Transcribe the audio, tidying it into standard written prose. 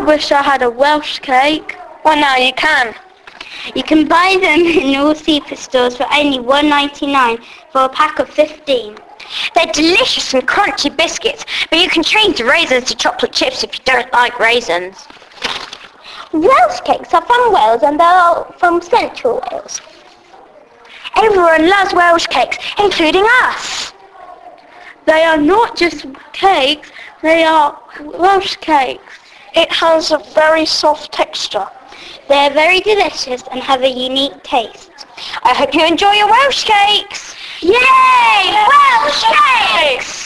wish I had a Welsh cake. Well, now you can. You can buy them in all superstores for only $1.99 for a pack of 15. They're delicious and crunchy biscuits, but you can change the raisins to chocolate chips if you don't like raisins. Welsh cakes are from Wales and they're from Central Wales. Everyone loves Welsh cakes, including us. They are not just cakes, they are Welsh cakes. It has a very soft texture. They are very delicious and have a unique taste. I hope you enjoy your Welsh cakes. Yay! Welsh cakes!